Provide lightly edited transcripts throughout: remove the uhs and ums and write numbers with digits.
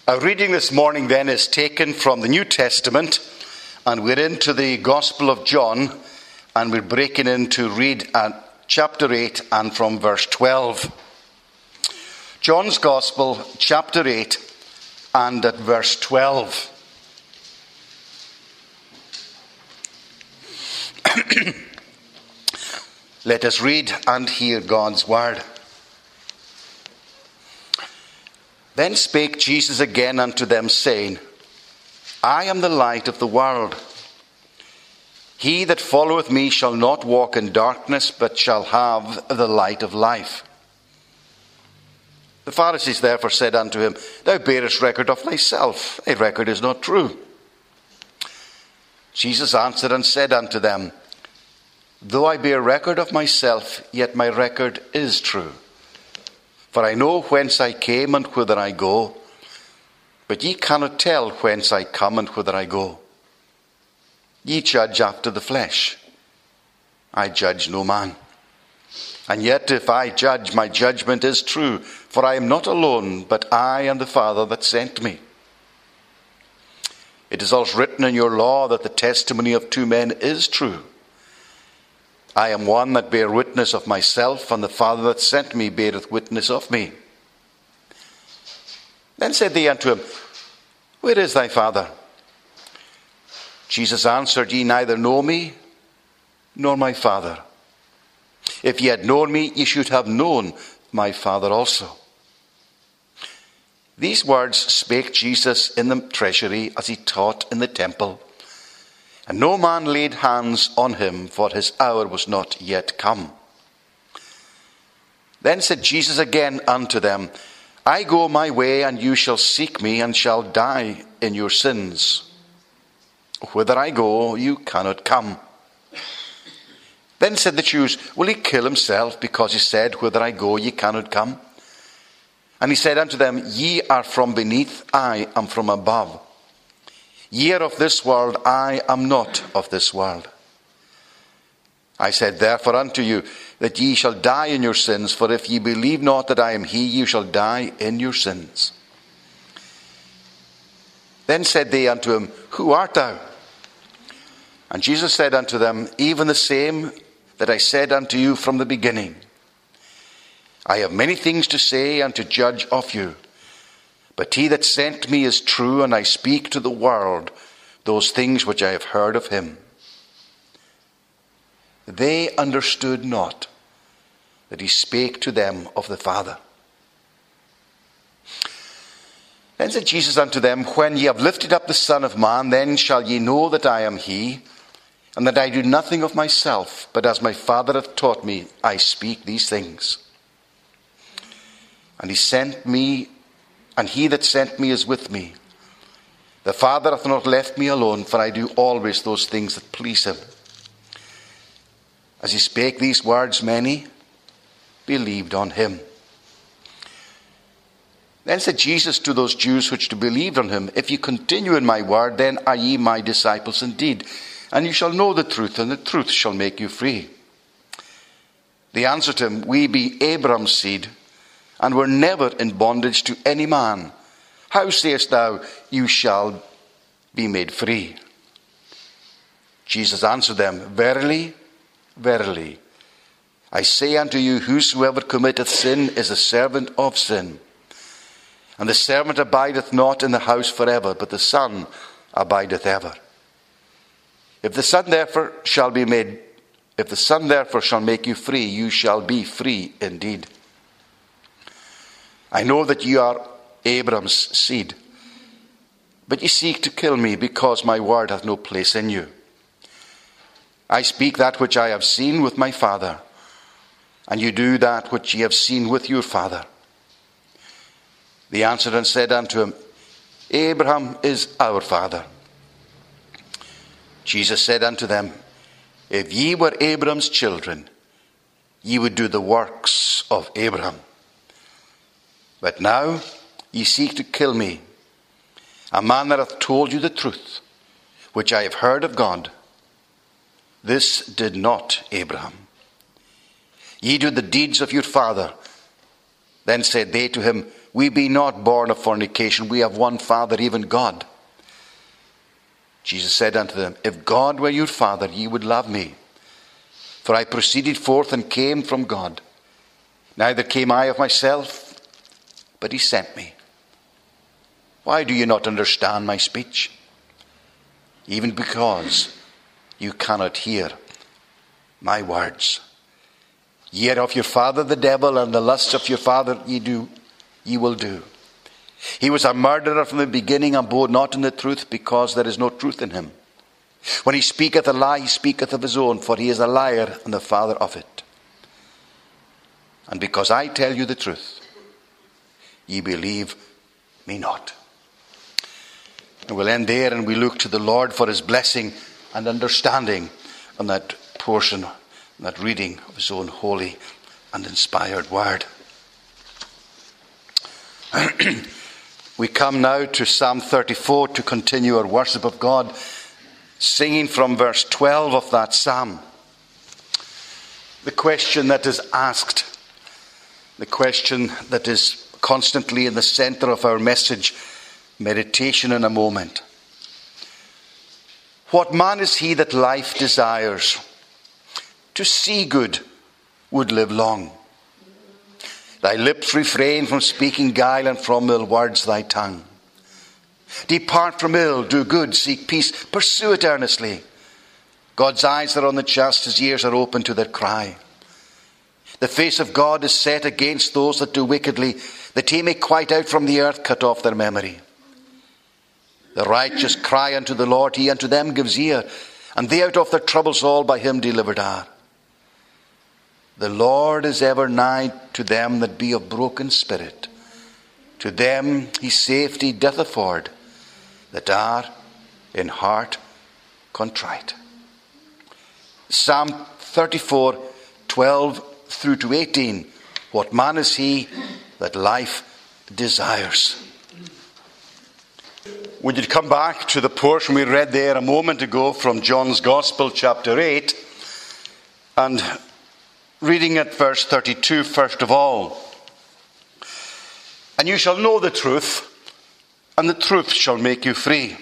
Our reading this morning then is taken from the New Testament, and we're into the Gospel of John, and we're breaking in to read at chapter 8 and from verse 12. John's Gospel, chapter 8 and at verse 12. Let us read and hear God's word. Then spake Jesus again unto them, saying, I am the light of the world. He that followeth me shall not walk in darkness, but shall have the light of life. The Pharisees therefore said unto him, Thou bearest record of thyself, thy record is not true. Jesus answered and said unto them, Though I bear record of myself, yet my record is true. For I know whence I came and whither I go, but ye cannot tell whence I come and whither I go. Ye judge after the flesh. I judge no man. And yet if I judge, my judgment is true, for I am not alone, but I and the Father that sent me. It is also written in your law that the testimony of two men is true. I am one that bear witness of myself, and the Father that sent me beareth witness of me. Then said they unto him, Where is thy Father? Jesus answered, Ye neither know me, nor my Father. If ye had known me, ye should have known my Father also. These words spake Jesus in the treasury as he taught in the temple. And no man laid hands on him, for his hour was not yet come. Then said Jesus again unto them, I go my way, and you shall seek me, and shall die in your sins. Whither I go, you cannot come. Then said the Jews, Will he kill himself, because he said, Whither I go, ye cannot come? And he said unto them, Ye are from beneath, I am from above. Ye are of this world, I am not of this world. I said therefore unto you, that ye shall die in your sins, for if ye believe not that I am he, you shall die in your sins. Then said they unto him, Who art thou? And Jesus said unto them, Even the same that I said unto you from the beginning. I have many things to say and to judge of you. But he that sent me is true, and I speak to the world those things which I have heard of him. They understood not that he spake to them of the Father. Then said Jesus unto them, When ye have lifted up the Son of Man, then shall ye know that I am he, and that I do nothing of myself, but as my Father hath taught me, I speak these things. And he that sent me is with me. The Father hath not left me alone, for I do always those things that please him. As he spake these words, many believed on him. Then said Jesus to those Jews which believed on him, If ye continue in my word, then are ye my disciples indeed, and you shall know the truth, and the truth shall make you free. They answered him, We be Abraham's seed, and were never in bondage to any man. How sayest thou, you shall be made free? Jesus answered them, Verily, verily, I say unto you, whosoever committeth sin is a servant of sin. And the servant abideth not in the house forever, but the Son abideth ever. If the Son therefore shall make you free, you shall be free indeed. I know that ye are Abraham's seed, but ye seek to kill me, because my word hath no place in you. I speak that which I have seen with my Father, and you do that which ye have seen with your father. They answered and said unto him, Abraham is our father. Jesus said unto them, If ye were Abraham's children, ye would do the works of Abraham. But now ye seek to kill me, a man that hath told you the truth, which I have heard of God. This did not Abraham. Ye do the deeds of your father. Then said they to him, we be not born of fornication. We have one Father, even God. Jesus said unto them, if God were your Father, ye would love me. For I proceeded forth and came from God. Neither came I of myself, but he sent me. Why do you not understand my speech? Even because you cannot hear my words. Ye are of your father the devil, and the lusts of your father ye will do. He was a murderer from the beginning, and abode not in the truth, because there is no truth in him. When he speaketh a lie, he speaketh of his own, for he is a liar and the father of it. And because I tell you the truth, ye believe me not. And we'll end there, and we look to the Lord for his blessing and understanding on that portion, that reading of his own holy and inspired word. We come now to Psalm 34 to continue our worship of God, singing from verse 12 of that psalm. The question that is asked, the question that is constantly in the center of our message, meditation in a moment. What man is he that life desires? To see good would live long. Thy lips refrain from speaking guile, and from ill words thy tongue. Depart from ill, do good, seek peace, pursue it earnestly. God's eyes are on the just, his ears are open to their cry. The face of God is set against those that do wickedly, that he may quite out from the earth cut off their memory. The righteous cry unto the Lord, he unto them gives ear, and they out of their troubles all by him delivered are. The Lord is ever nigh to them that be of broken spirit. To them he safety doth afford, that are in heart contrite. Psalm 34, 12 through to 18. What man is he that life desires? Would you come back to the portion we read there a moment ago from John's Gospel, chapter 8, and reading at verse 32 first of all. And you shall know the truth, and the truth shall make you free.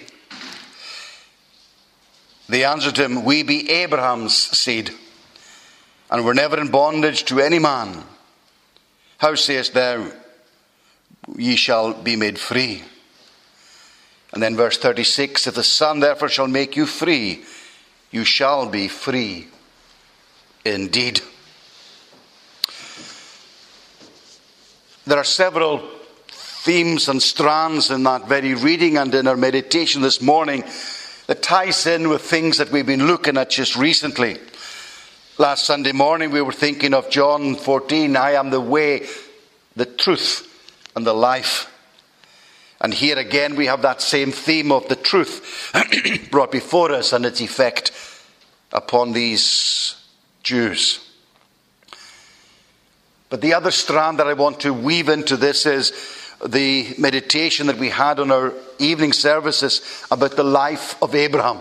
They answered him, we be Abraham's seed, and were never in bondage to any man. How sayest thou, ye shall be made free? And then verse 36, if the Son therefore shall make you free, you shall be free indeed. There are several themes and strands in that very reading and in our meditation this morning that ties in with things that we've been looking at just recently. Last Sunday morning we were thinking of John 14, I am the way, the truth, and the life. And here again we have that same theme of the truth brought before us and its effect upon these Jews. But the other strand that I want to weave into this is the meditation that we had on our evening services about the life of Abraham.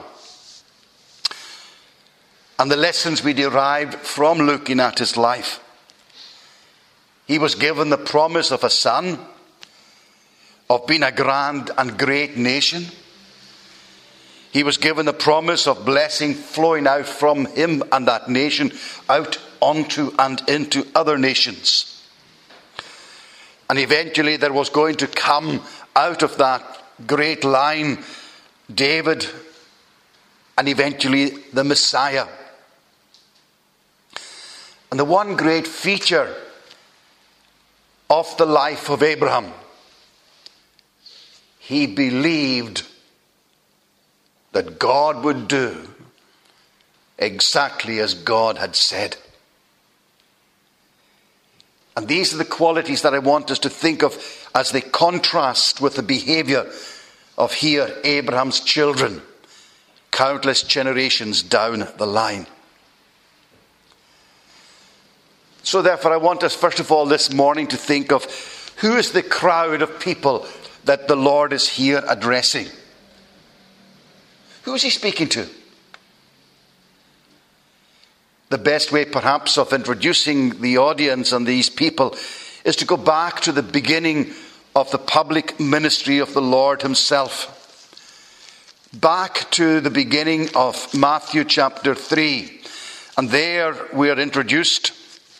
And the lessons we derived from looking at his life. He was given the promise of a son, of being a grand and great nation. He was given the promise of blessing flowing out from him and that nation out onto and into other nations. And eventually there was going to come out of that great line David, and eventually the Messiah. And the one great feature of the life of Abraham, he believed that God would do exactly as God had said. And these are the qualities that I want us to think of as they contrast with the behavior of here Abraham's children, countless generations down the line. So therefore I want us first of all this morning to think of who is the crowd of people that the Lord is here addressing. Who is he speaking to? The best way perhaps of introducing the audience and these people is to go back to the beginning of the public ministry of the Lord himself. Back to the beginning of Matthew chapter 3. And there we are introduced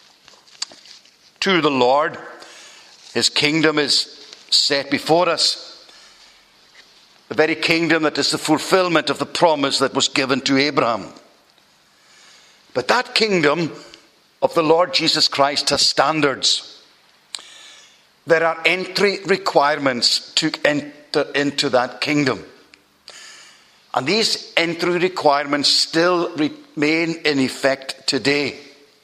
to the Lord. His kingdom is set before us. The very kingdom that is the fulfillment of the promise that was given to Abraham. But that kingdom of the Lord Jesus Christ has standards. There are entry requirements to enter into that kingdom. And these entry requirements still remain in effect today.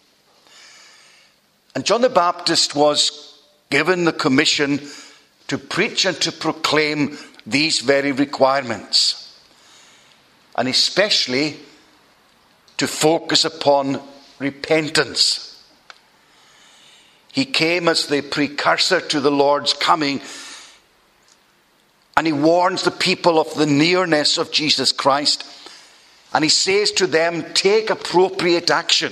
And John the Baptist was given the commission to preach and to proclaim these very requirements. And especially to focus upon repentance. He came as the precursor to the Lord's coming, and he warns the people of the nearness of Jesus Christ. And he says to them, take appropriate action.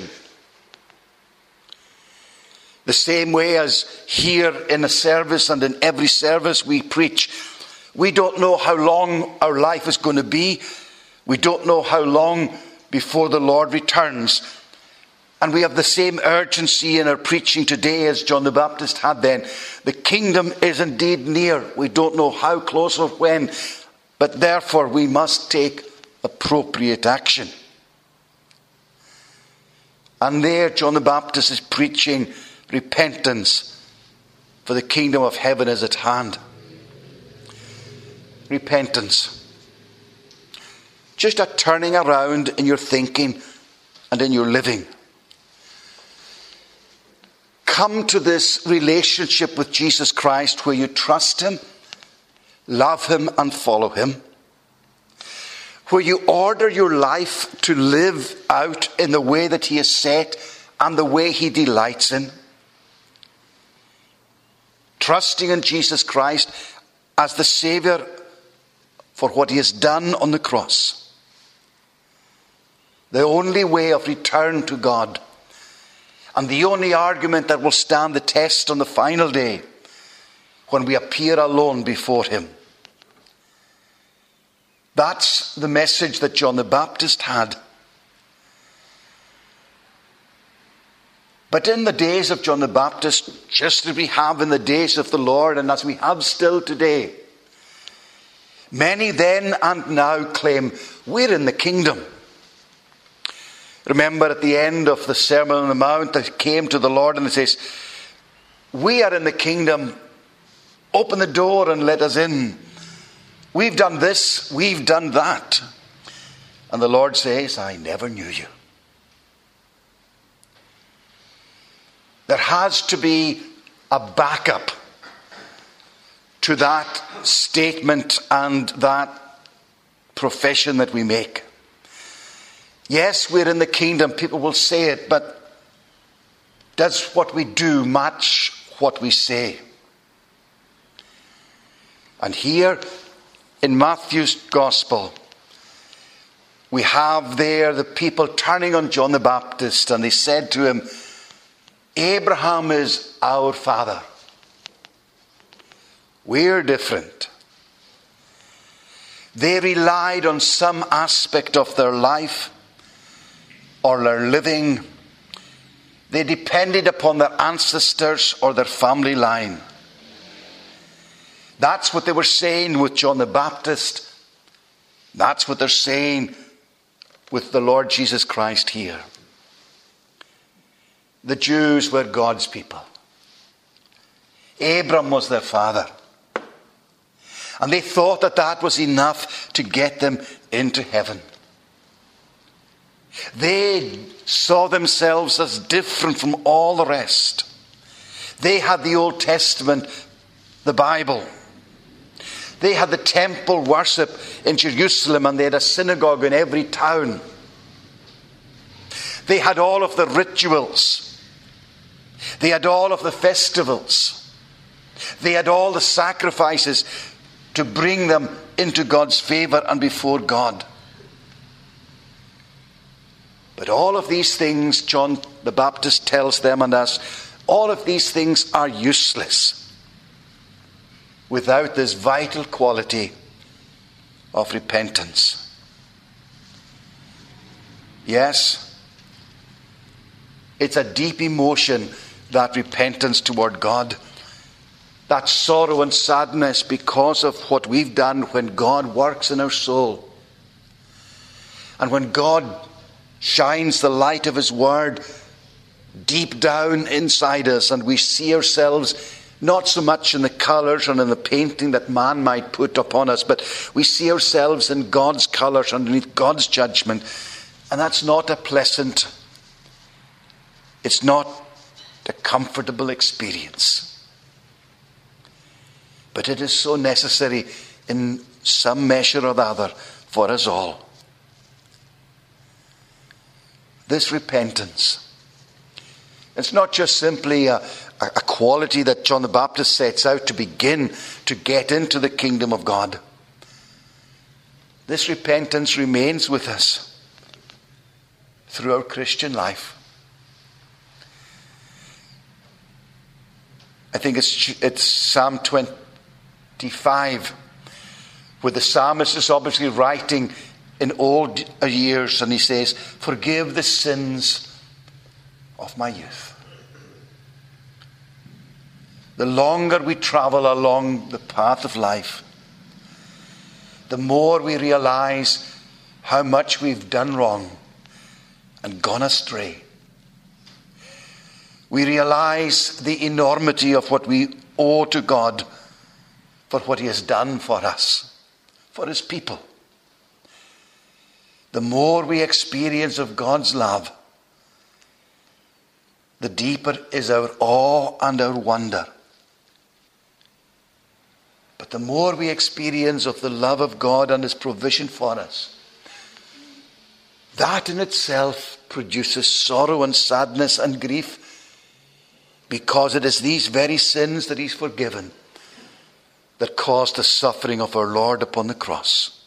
The same way as here in a service and in every service we preach, we don't know how long our life is going to be. We don't know how long before the Lord returns. And we have the same urgency in our preaching today as John the Baptist had then. The kingdom is indeed near. We don't know how close or when, but therefore we must take appropriate action. And there John the Baptist is preaching repentance, for the kingdom of heaven is at hand. Repentance. Just a turning around in your thinking and in your living. Come to this relationship with Jesus Christ where you trust him, love him and follow him. Where you order your life to live out in the way that he has set and the way he delights in. Trusting in Jesus Christ as the Saviour for what he has done on the cross. The only way of return to God. And the only argument that will stand the test on the final day when we appear alone before him. That's the message that John the Baptist had. But in the days of John the Baptist, just as we have in the days of the Lord and as we have still today, many then and now claim we're in the kingdom. Remember at the end of the Sermon on the Mount, they came to the Lord and they says, we are in the kingdom. Open the door and let us in. We've done this, we've done that. And the Lord says, I never knew you. There has to be a backup to that statement and that profession that we make. Yes, we're in the kingdom, people will say it, but does what we do match what we say? And here in Matthew's Gospel, we have there the people turning on John the Baptist, and they said to him, Abraham is our father. We're different. They relied on some aspect of their life or their living. They depended upon their ancestors or their family line. That's what they were saying with John the Baptist. That's what they're saying with the Lord Jesus Christ here. The Jews were God's people. Abram was their father. And they thought that that was enough to get them into heaven. They saw themselves as different from all the rest. They had the Old Testament, the Bible. They had the temple worship in Jerusalem, and they had a synagogue in every town. They had all of the rituals. They had all of the festivals. They had all the sacrifices to bring them into God's favor and before God. But all of these things, John the Baptist tells them and us, all of these things are useless. without this vital quality of repentance. Yes, it's a deep emotion, that repentance toward God. That sorrow and sadness because of what we've done when God works in our soul. And when God shines the light of His Word deep down inside us, and we see ourselves not so much in the colours and in the painting that man might put upon us, but we see ourselves in God's colours underneath God's judgment. And that's not a pleasant, it's not a comfortable experience. But it is so necessary in some measure or the other for us all. This repentance, it's not just simply a quality that John the Baptist sets out to begin to get into the kingdom of God. This repentance remains with us through our Christian life. I think it's Psalm 25, where the psalmist is obviously writing in old years, and he says, "Forgive the sins of my youth." The longer we travel along the path of life, the more we realize how much we've done wrong and gone astray. We realize the enormity of what we owe to God for what He has done for us, for His people. The more we experience of God's love, the deeper is our awe and our wonder. But the more we experience of the love of God and His provision for us, that in itself produces sorrow and sadness and grief, because it is these very sins that He's forgiven that caused the suffering of our Lord upon the cross.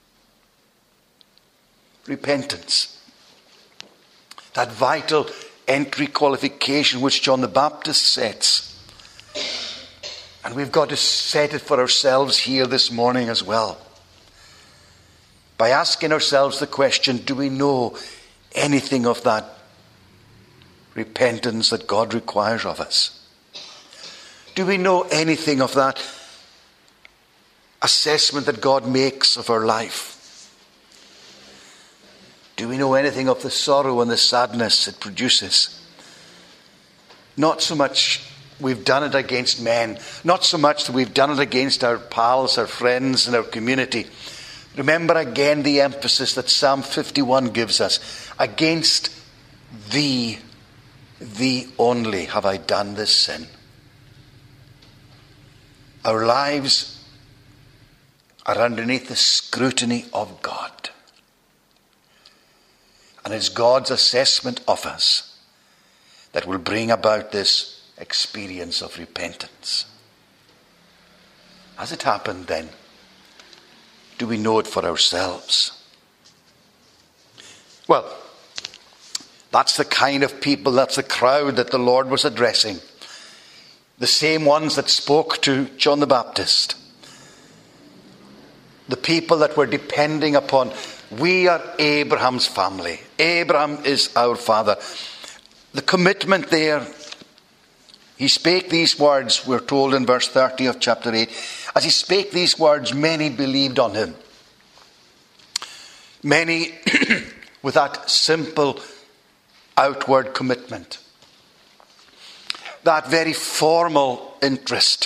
Repentance, that vital entry qualification which John the Baptist sets. And we've got to set it for ourselves here this morning as well, by asking ourselves the question, do we know anything of that repentance that God requires of us? Do we know anything of that assessment that God makes of our life? Do we know anything of the sorrow and the sadness it produces? Not so much we've done it against men, not so much that we've done it against our pals, our friends, and our community. Remember again the emphasis that Psalm 51 gives us. Against Thee only have I done this sin. Our lives are underneath the scrutiny of God. And it's God's assessment of us that will bring about this experience of repentance. Has it happened then? Do we know it for ourselves? Well, that's the kind of people, that's the crowd that the Lord was addressing. The same ones that spoke to John the Baptist. The people that were depending upon, we are Abraham's family. Abraham is our father. The commitment there, he spake these words, we're told in verse 30 of chapter 8. As he spake these words, many believed on him. Many with that simple outward commitment. That very formal interest.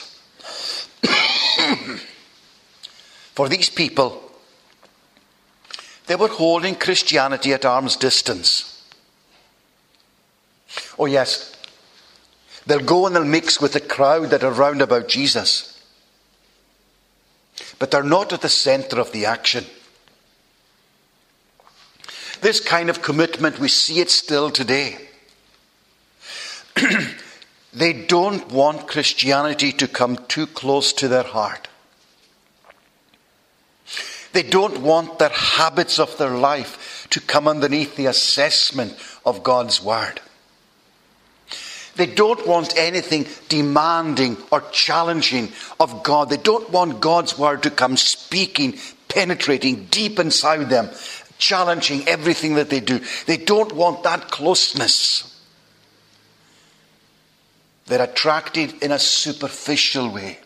For these people, they were holding Christianity at arm's distance. Oh yes, they'll go and they'll mix with the crowd that are round about Jesus. But they're not at the centre of the action. This kind of commitment, we see it still today. They don't want Christianity to come too close to their heart. They don't want their habits of their life to come underneath the assessment of God's word. They don't want anything demanding or challenging of God. They don't want God's word to come speaking, penetrating deep inside them, challenging everything that they do. They don't want that closeness. They're attracted in a superficial way,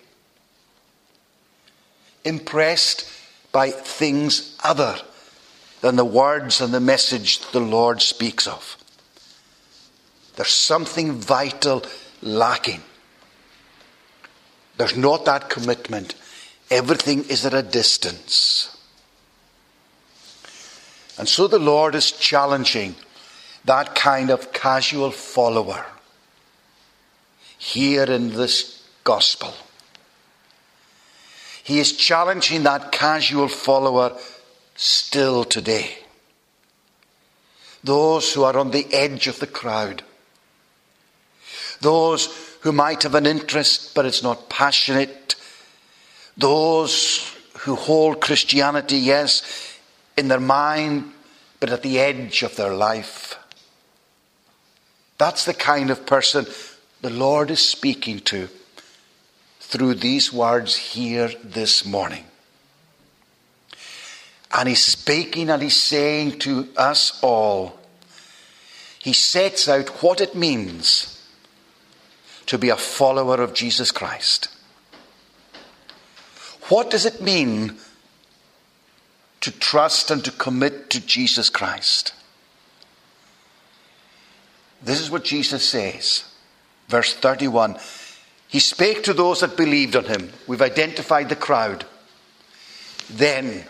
impressed by things other than the words and the message the Lord speaks of. There's something vital lacking. There's not that commitment. Everything is at a distance. And so the Lord is challenging that kind of casual follower here in this gospel. He is challenging that casual follower still today. Those who are on the edge of the crowd. Those who might have an interest but it's not passionate. Those who hold Christianity, yes, in their mind, but at the edge of their life. That's the kind of person the Lord is speaking to through these words here this morning. And he's speaking and he's saying to us all, he sets out what it means to be a follower of Jesus Christ. What does it mean to trust and to commit to Jesus Christ? This is what Jesus says. Verse 31. He spake to those that believed on him. We've identified the crowd. Then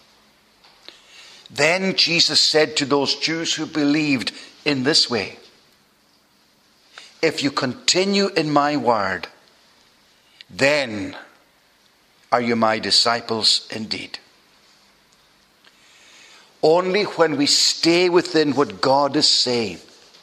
Jesus said to those Jews who believed in this way, if you continue in my word, then are you my disciples indeed. Only when we stay within what God is saying,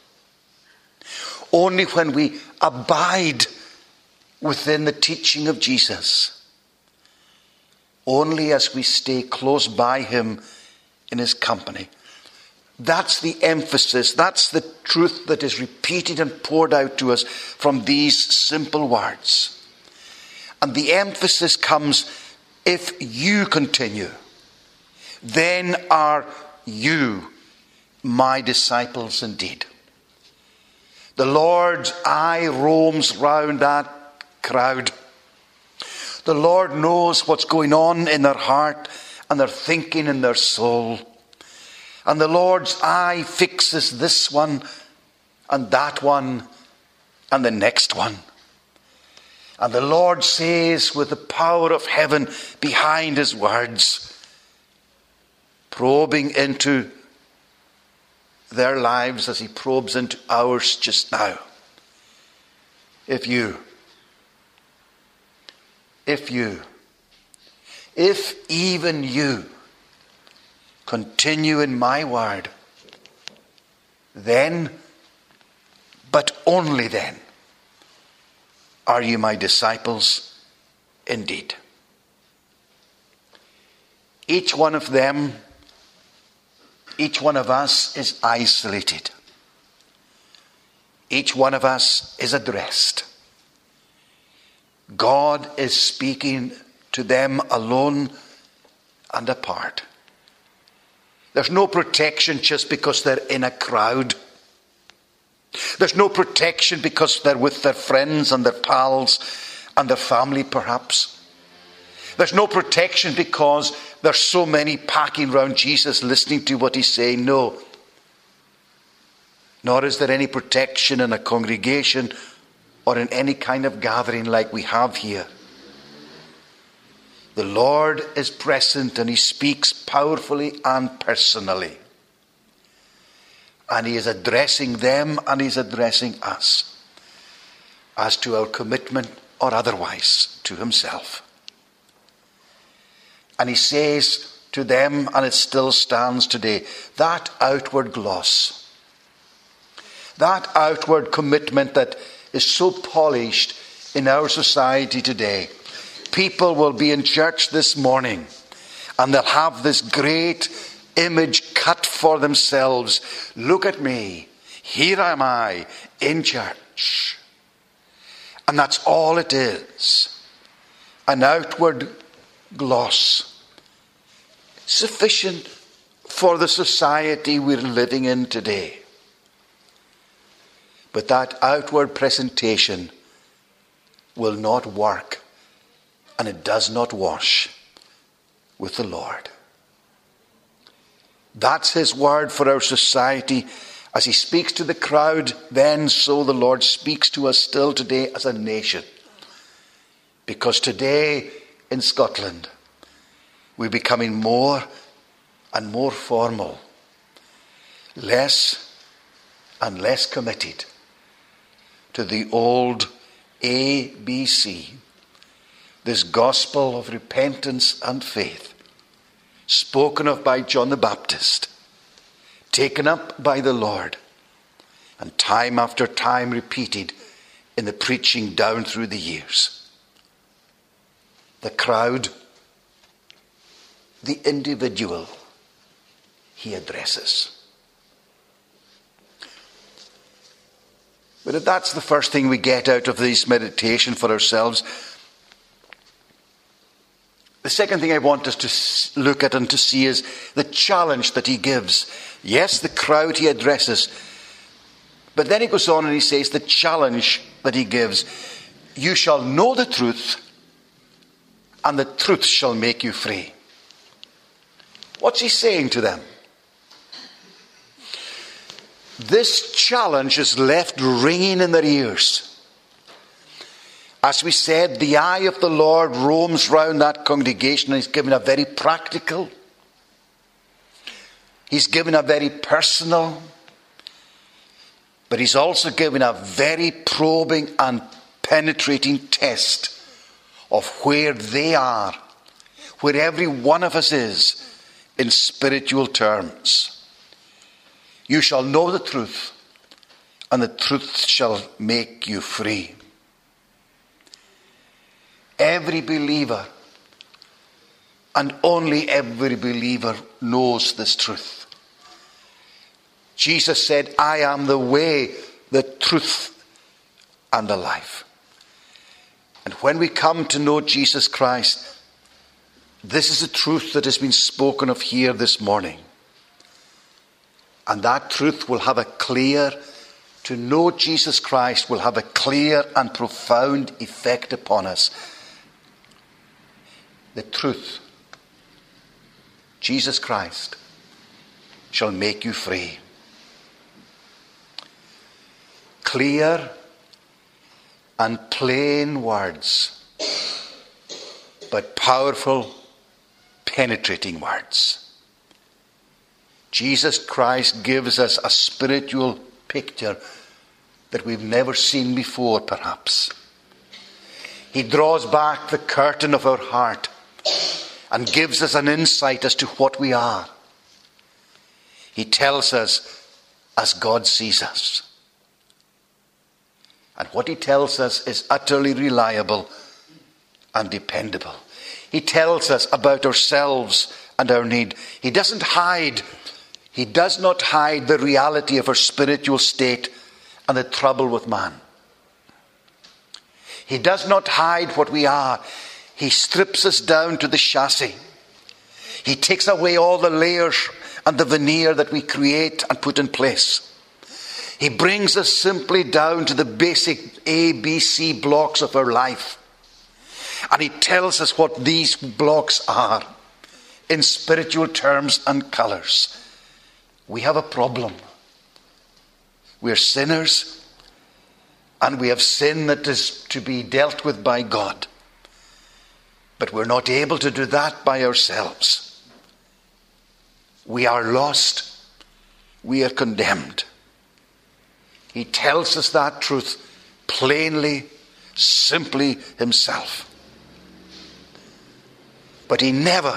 only when we abide within the teaching of Jesus, only as we stay close by him in his company. That's the emphasis, that's the truth that is repeated and poured out to us from these simple words. And the emphasis comes, if you continue, then are you my disciples indeed. The Lord's eye roams round that crowd. The Lord knows what's going on in their heart and their thinking in their soul. And the Lord's eye fixes this one and that one and the next one. And the Lord says with the power of heaven behind his words, probing into their lives as he probes into ours just now. If even you continue in my word, then, but only then, are you my disciples indeed. Each one of them, each one of us is isolated. Each one of us is addressed. God is speaking to them alone and apart. There's no protection just because they're in a crowd. There's no protection because they're with their friends and their pals and their family perhaps. There's no protection because there's so many packing round Jesus listening to what he's saying. No. Nor is there any protection in a congregation or in any kind of gathering like we have here. The Lord is present and he speaks powerfully and personally. And he is addressing them and he's addressing us as to our commitment or otherwise to himself. And he says to them, and it still stands today, that outward gloss, that outward commitment that is so polished in our society today. People will be in church this morning and they'll have this great image cut for themselves. Look at me. Here am I in church. church. And that's all it is. An outward gloss. Sufficient for the society we're living in today. But that outward presentation will not work, and it does not wash with the Lord. That's his word for our society. As he speaks to the crowd then, so the Lord speaks to us still today as a nation. Because today in Scotland, we're becoming more and more formal, less and less committed to the old ABC, this gospel of repentance and faith, spoken of by John the Baptist, taken up by the Lord, and time after time repeated in the preaching down through the years. The crowd, the individual, he addresses. But if that's the first thing we get out of this meditation for ourselves, the second thing I want us to look at and to see is the challenge that he gives. Yes, the crowd he addresses, but then he goes on and he says the challenge that he gives. You shall know the truth, and the truth shall make you free. What's he saying to them? This challenge is left ringing in their ears. As we said, the eye of the Lord roams round that congregation, and he's given a very practical, he's given a very personal, but he's also given a very probing and penetrating test of where they are, where every one of us is in spiritual terms. You shall know the truth, and the truth shall make you free. Every believer, and only every believer, knows this truth. Jesus said, I am the way, the truth, and the life. And when we come to know Jesus Christ, this is the truth that has been spoken of here this morning. And that truth will have to know Jesus Christ will have a clear and profound effect upon us. The truth, Jesus Christ, shall make you free. Clear and plain words, but powerful, penetrating words. Jesus Christ gives us a spiritual picture that we've never seen before, perhaps. He draws back the curtain of our heart and gives us an insight as to what we are. He tells us as God sees us. And what he tells us is utterly reliable and dependable. He tells us about ourselves and our need. He does not hide the reality of our spiritual state and the trouble with man. He does not hide what we are. He strips us down to the chassis. He takes away all the layers and the veneer that we create and put in place. He brings us simply down to the basic ABC blocks of our life. And he tells us what these blocks are in spiritual terms and colours. We have a problem. We're sinners, and we have sin that is to be dealt with by God. But we're not able to do that by ourselves. We are lost. We are condemned. He tells us that truth plainly, simply himself. But he never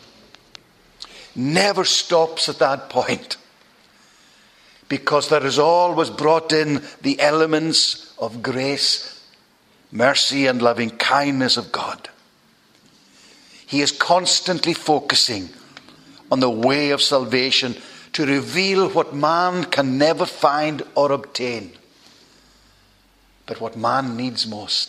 stops at that point, because there is always brought in the elements of grace, mercy, and loving kindness of God. He is constantly focusing on the way of salvation to reveal what man can never find or obtain. But what man needs most.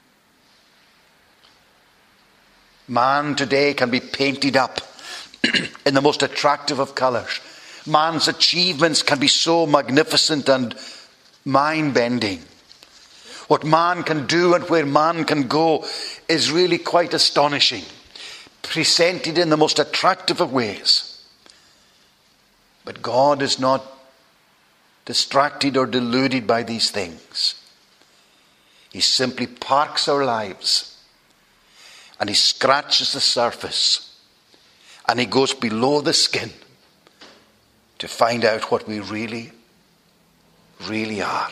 Man today can be painted up in the most attractive of colours. Man's achievements can be so magnificent and mind-bending. What man can do and where man can go is really quite astonishing, presented in the most attractive of ways. But God is not distracted or deluded by these things. He simply parks our lives and he scratches the surface and he goes below the skin to find out what we really, really are.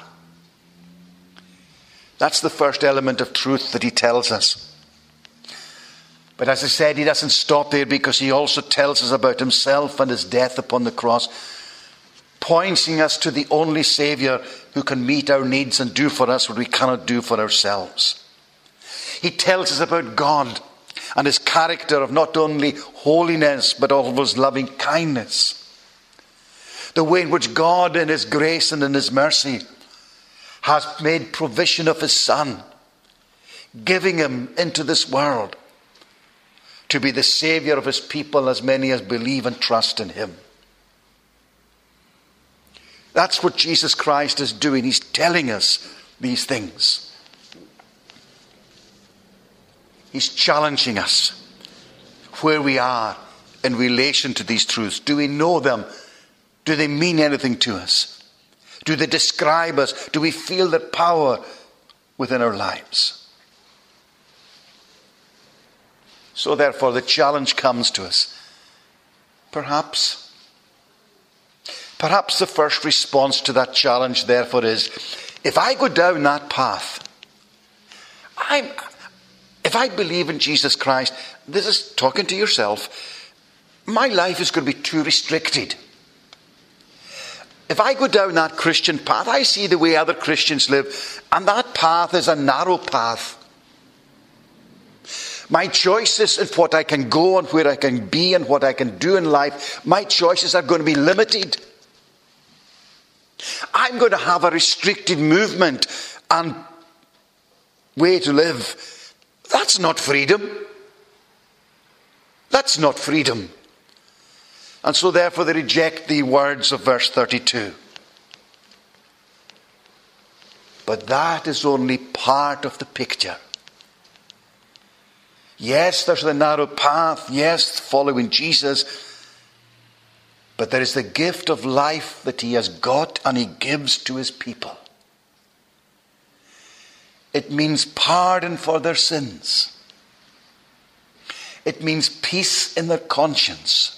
That's the first element of truth that he tells us. But as I said, he doesn't stop there, because he also tells us about himself and his death upon the cross, pointing us to the only Saviour who can meet our needs and do for us what we cannot do for ourselves. He tells us about God and his character of not only holiness but of his loving kindness. The way in which God in his grace and in his mercy has made provision of his Son, giving him into this world to be the Saviour of his people, as many as believe and trust in him. That's what Jesus Christ is doing. He's telling us these things. He's challenging us where we are in relation to these truths. Do we know them? Do they mean anything to us? Do they describe us? Do we feel their power within our lives? So therefore the challenge comes to us. Perhaps the first response to that challenge therefore is, if I go down that path, if I believe in Jesus Christ, this is talking to yourself, my life is going to be too restricted. If I go down that Christian path, I see the way other Christians live, and that path is a narrow path. My choices of what I can go and where I can be and what I can do in life, my choices are going to be limited. I'm going to have a restricted movement and way to live. That's not freedom. That's not freedom. And so therefore they reject the words of verse 32. But that is only part of the picture. Yes, there's the narrow path. Yes, following Jesus. But there is the gift of life that he has got and he gives to his people. It means pardon for their sins. It means peace in their conscience.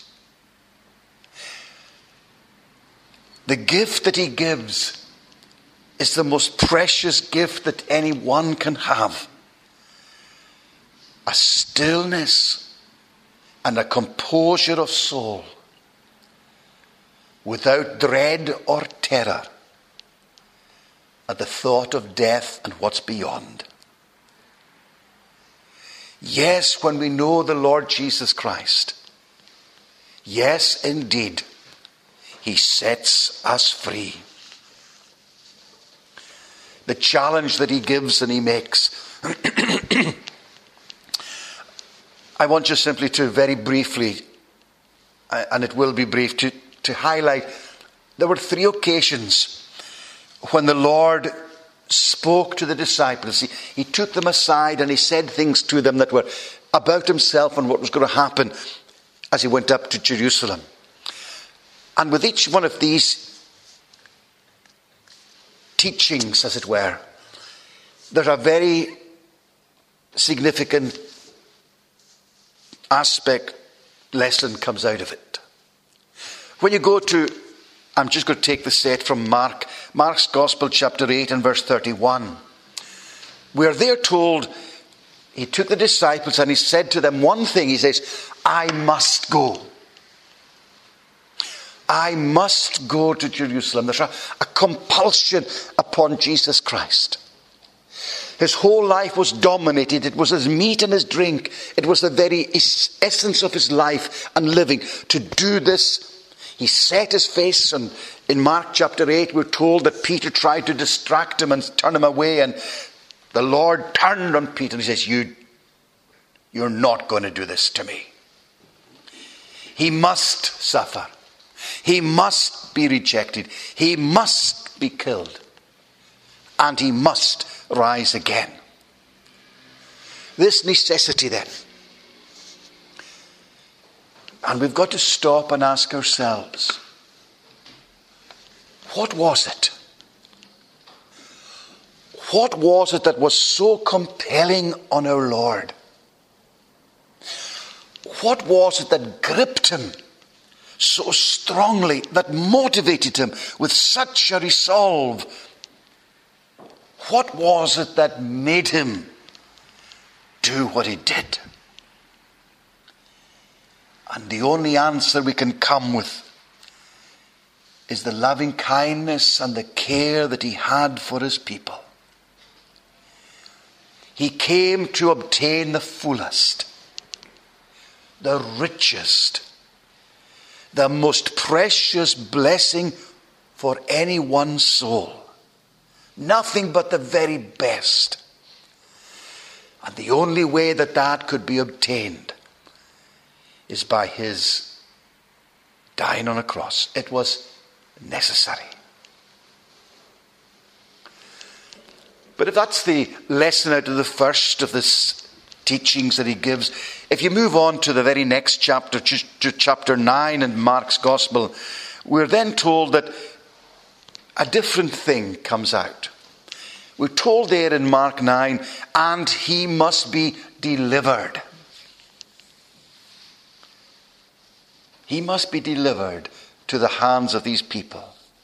The gift that he gives is the most precious gift that anyone can have. A stillness and a composure of soul without dread or terror at the thought of death and what's beyond. Yes, when we know the Lord Jesus Christ, yes, indeed, he sets us free. The challenge that he gives and he makes. I want you simply to very briefly, and it will be brief, to highlight, there were 3 occasions when the Lord spoke to the disciples. He took them aside and he said things to them that were about himself and what was going to happen as he went up to Jerusalem. And with each one of these teachings, as it were, there's a very significant lesson comes out of it. When you go to, I'm just going to take the set from Mark's Gospel, chapter 8 and verse 31. Where they're told, he took the disciples and he said to them one thing. He says, I must go. I must go to Jerusalem. There's a compulsion upon Jesus Christ. His whole life was dominated. It was his meat and his drink. It was the very essence of his life and living to do this. He set his face, and in Mark chapter 8 we're told that Peter tried to distract him and turn him away, and the Lord turned on Peter and he says, you're not going to do this to me. He must suffer. He must be rejected. He must be killed. And he must rise again. This necessity then. And we've got to stop and ask ourselves, what was it? What was it that was so compelling on our Lord? What was it that gripped him so strongly, that motivated him with such a resolve? What was it that made him do what he did? And the only answer we can come with is the loving kindness and the care that he had for his people. He came to obtain the fullest, the richest, the most precious blessing for any one soul. Nothing but the very best. And the only way that that could be obtained is by his dying on a cross. It was necessary. But if that's the lesson out of the first of this teachings that he gives, if you move on to the very next chapter, to chapter 9 in Mark's Gospel, we're then told that a different thing comes out. We're told there in Mark 9, and he must be delivered. He must be delivered to the hands of these people.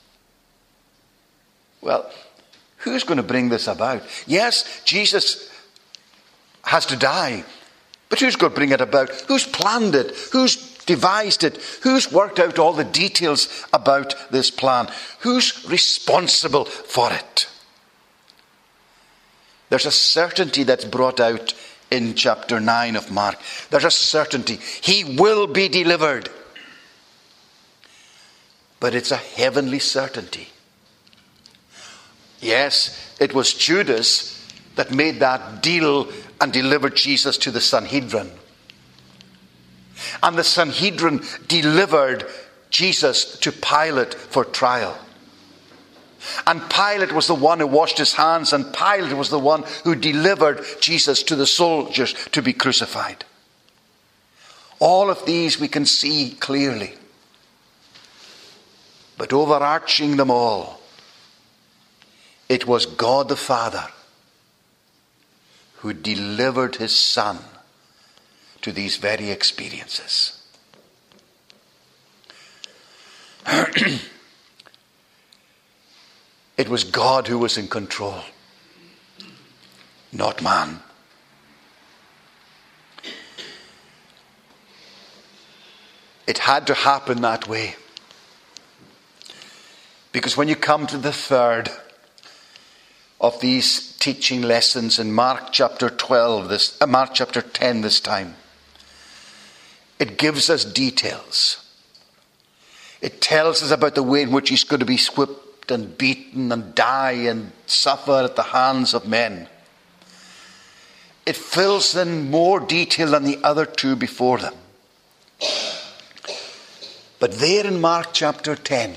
Well, who's going to bring this about? Yes, Jesus has to die. But who's going to bring it about? Who's planned it? Who's devised it? Who's worked out all the details about this plan? Who's responsible for it? There's a certainty that's brought out in chapter 9 of Mark. There's a certainty. He will be delivered. But it's a heavenly certainty. Yes, it was Judas that made that deal and delivered Jesus to the Sanhedrin. And the Sanhedrin delivered Jesus to Pilate for trial. And Pilate was the one who washed his hands, and Pilate was the one who delivered Jesus to the soldiers to be crucified. All of these we can see clearly. But overarching them all, it was God the Father who delivered his Son to these very experiences. It was God who was in control, not man. It had to happen that way. Because when you come to the third of these teaching lessons in Mark chapter 10 this time, it gives us details. It tells us about the way in which he's going to be whipped and beaten and die and suffer at the hands of men. It fills in more detail than the other two before them. But there in Mark chapter 10,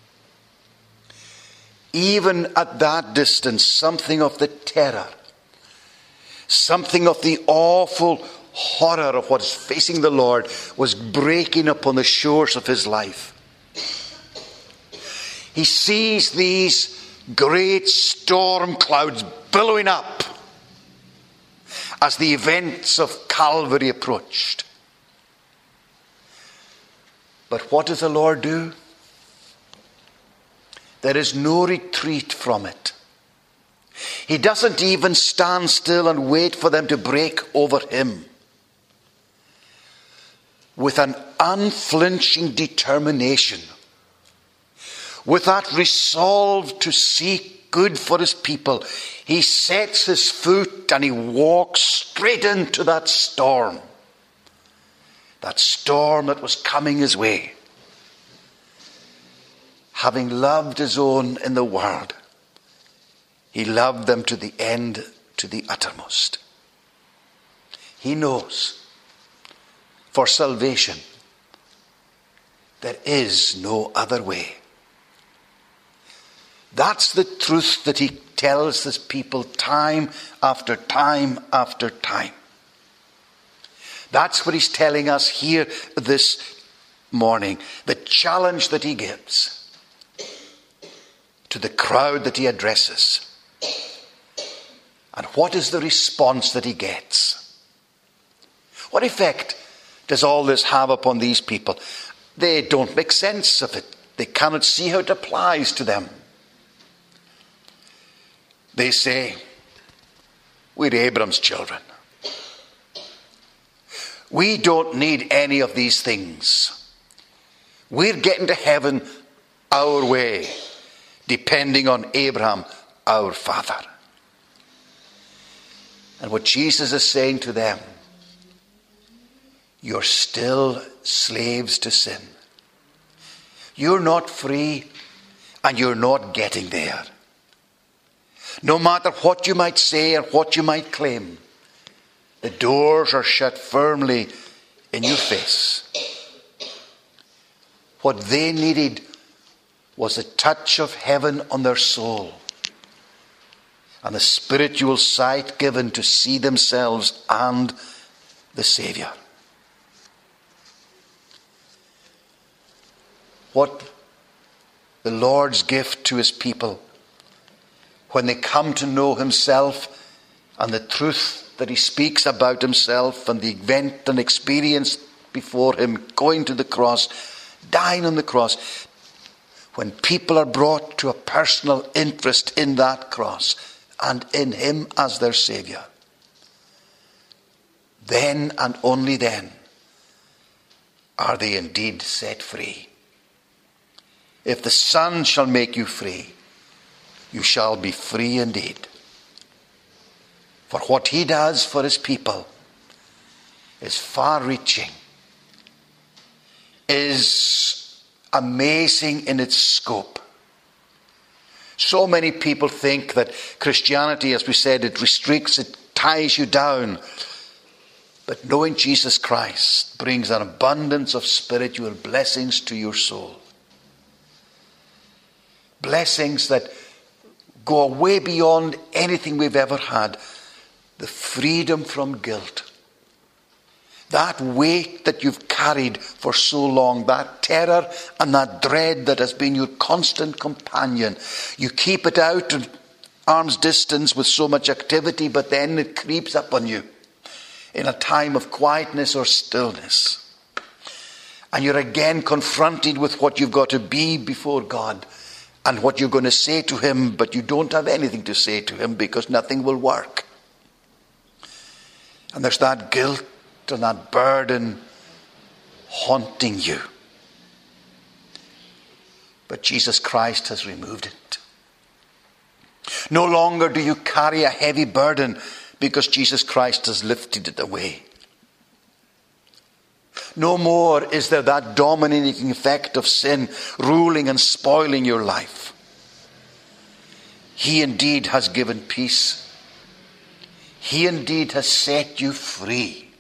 even at that distance, something of the terror, something of the awful horror of what's facing the Lord was breaking upon the shores of his life. He sees these great storm clouds billowing up as the events of Calvary approached. But what does the Lord do? There is no retreat from it. He doesn't even stand still and wait for them to break over him. With an unflinching determination, with that resolve to seek good for his people, he sets his foot and he walks straight into that storm that was coming his way. having loved his own in the world, he loved them to the end, to the uttermost. He knows for salvation there is no other way. That's the truth that he tells his people time after time after time. That's what he's telling us here this morning. The challenge that he gives to the crowd that he addresses. And what is the response that he gets? What effect does all this have upon these people? They don't make sense of it. They cannot see how it applies to them. They say, we're Abraham's children. We don't need any of these things. We're getting to heaven our way, depending on Abraham, our father. And what Jesus is saying to them, you're still slaves to sin. You're not free, and you're not getting there. No matter what you might say or what you might claim, the doors are shut firmly in your face. What they needed was a touch of heaven on their soul and the spiritual sight given to see themselves and the Saviour. What the Lord's gift to his people when they come to know himself and the truth that he speaks about himself and the event and experience before him, going to the cross, dying on the cross. When people are brought to a personal interest in that cross and in him as their Saviour, then and only then are they indeed set free. If the Son shall make you free, you shall be free indeed. For what he does for his people is far-reaching, is amazing in its scope. So many people think that Christianity, as we said, it restricts, it ties you down. But knowing Jesus Christ brings an abundance of spiritual blessings to your soul. Blessings that go way beyond anything we've ever had. The freedom from guilt. That weight that you've carried for so long, that terror and that dread that has been your constant companion. You keep it out at arm's distance with so much activity, but then it creeps up on you in a time of quietness or stillness. And you're again confronted with what you've got to be before God and what you're going to say to him, but you don't have anything to say to him because nothing will work. And there's that guilt and that burden haunting you. But Jesus Christ has removed it. No longer do you carry a heavy burden because Jesus Christ has lifted it away. No more is there that dominating effect of sin ruling and spoiling your life. He indeed has given peace. He indeed has set you free.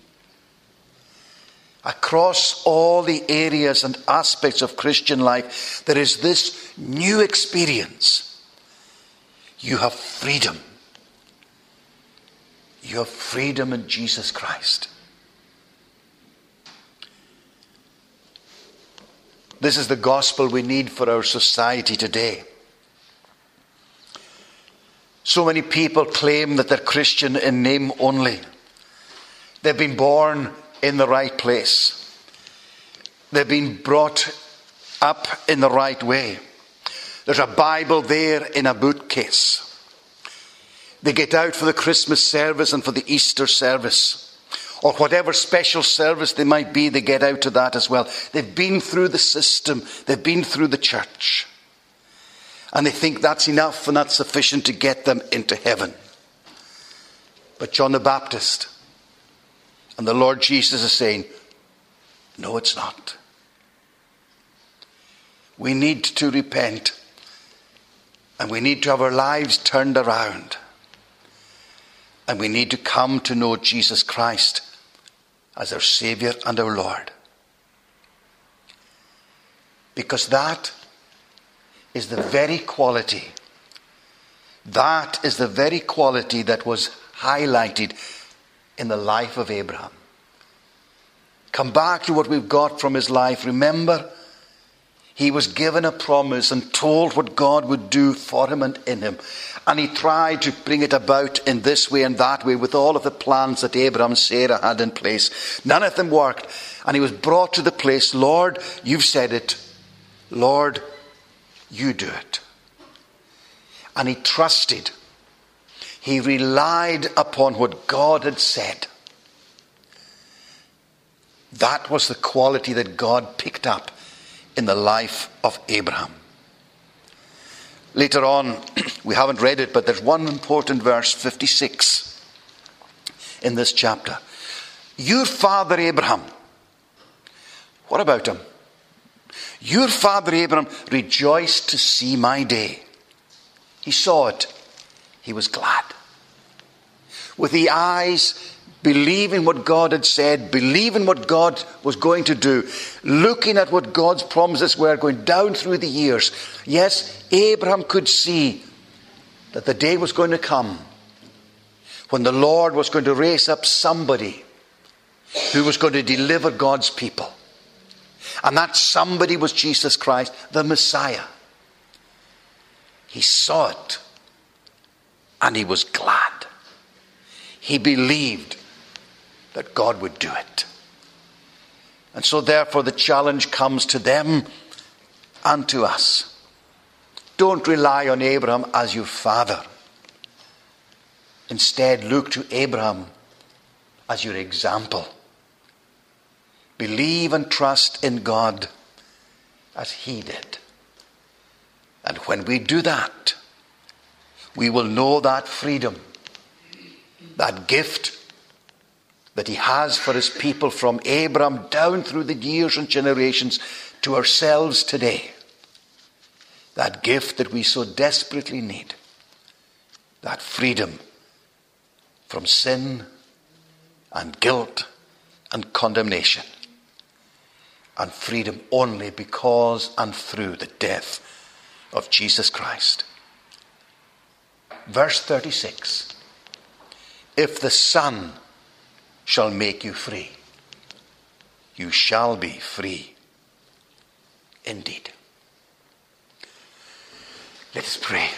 Across all the areas and aspects of Christian life, there is this new experience. You have freedom. You have freedom in Jesus Christ. This is the gospel we need for our society today. So many people claim that they're Christian in name only. They've been born in the right place. They've been brought up in the right way. There's a Bible there in a bookcase. They get out for the Christmas service and for the Easter service. Or whatever special service they might be, they get out to that as well. They've been through the system. They've been through the church. And they think that's enough and that's sufficient to get them into heaven. But John the Baptist and the Lord Jesus is saying, no, it's not. We need to repent. And we need to have our lives turned around. And we need to come to know Jesus Christ as our Savior and our Lord. Because that is the very quality. That is the very quality that was highlighted in the life of Abraham. Come back to what we've got from his life. Remember, he was given a promise and told what God would do for him and in him. And he tried to bring it about in this way and that way with all of the plans that Abraham and Sarah had in place. None of them worked. And he was brought to the place, Lord, you've said it. Lord, you do it. And he trusted. He relied upon what God had said. That was the quality that God picked up in the life of Abraham. Later on, we haven't read it, but there's one important verse, 56, in this chapter. Your father Abraham, what about him? Your father Abraham rejoiced to see my day. He saw it. He was glad. With the eyes, believing what God had said, believing what God was going to do, looking at what God's promises were going down through the years. Yes, Abraham could see that the day was going to come when the Lord was going to raise up somebody who was going to deliver God's people. And that somebody was Jesus Christ, the Messiah. He saw it and he was glad. He believed that God would do it. And so therefore the challenge comes to them and to us. Don't rely on Abraham as your father. Instead, look to Abraham as your example. Believe and trust in God as he did. And when we do that, we will know that freedom, that gift that he has for his people from Abraham down through the years and generations to ourselves today. That gift that we so desperately need. That freedom from sin and guilt and condemnation. And freedom only because and through the death of Jesus Christ. Verse 36. If the Son shall make you free, you shall be free indeed. Let us pray.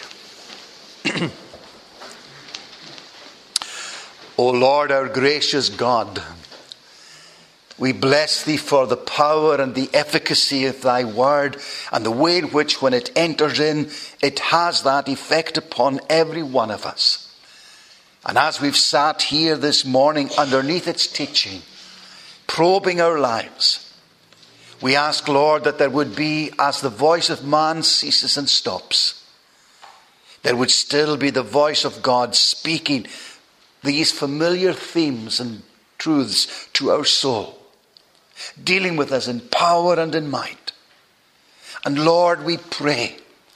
O Lord, our gracious God, we bless thee for the power and the efficacy of thy word and the way in which when it enters in, it has that effect upon every one of us. And as we've sat here this morning underneath its teaching, probing our lives, we ask, Lord, that there would be, as the voice of man ceases and stops, there would still be the voice of God speaking these familiar themes and truths to our soul, dealing with us in power and in might. And Lord, we pray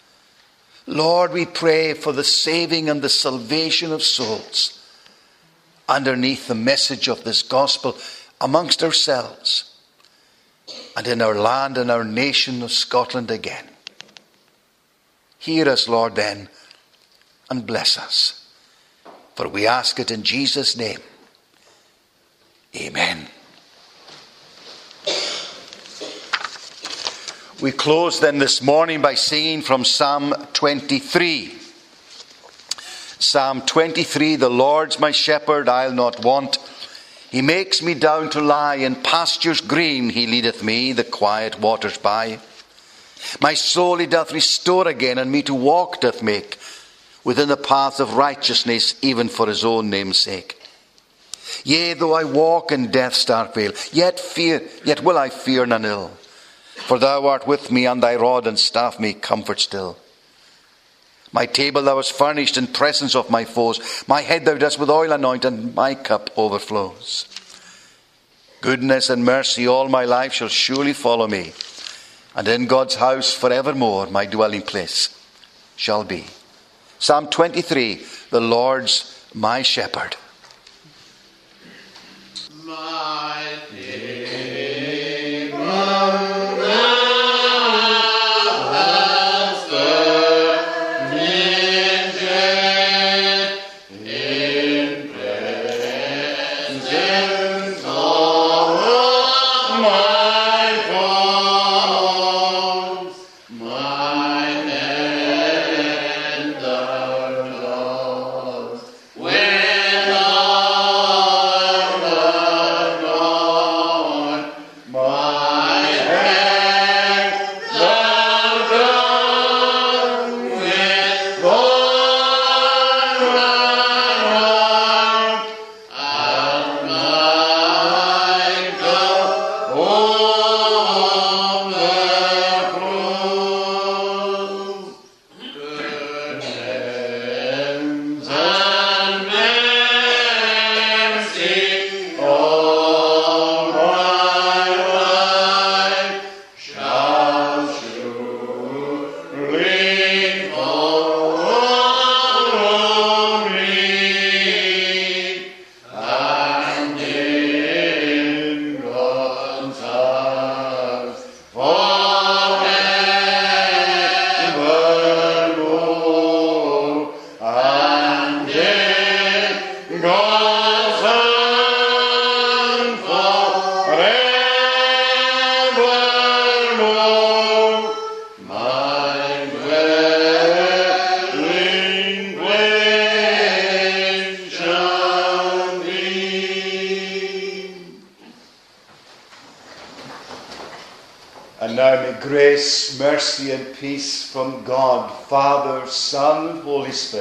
for the saving and the salvation of souls underneath the message of this gospel amongst ourselves and in our land and our nation of Scotland again. Hear us, Lord, then, and bless us. For we ask it in Jesus' name. Amen. We close then this morning by singing from Psalm 23. Psalm 23, the Lord's my shepherd, I'll not want. He makes me down to lie in pastures green. He leadeth me the quiet waters by. My soul he doth restore again, and me to walk doth make within the paths of righteousness, even for his own name's sake. Yea, though I walk in death's dark vale, yet will I fear none ill. For thou art with me, and thy rod and staff me comfort still. My table thou hast furnished in presence of my foes. My head thou dost with oil anoint, and my cup overflows. Goodness and mercy all my life shall surely follow me, And in God's house forevermore my dwelling place shall be. Psalm 23, the Lord's my shepherd. My And now may grace, mercy, and peace from God, Father, Son, and Holy Spirit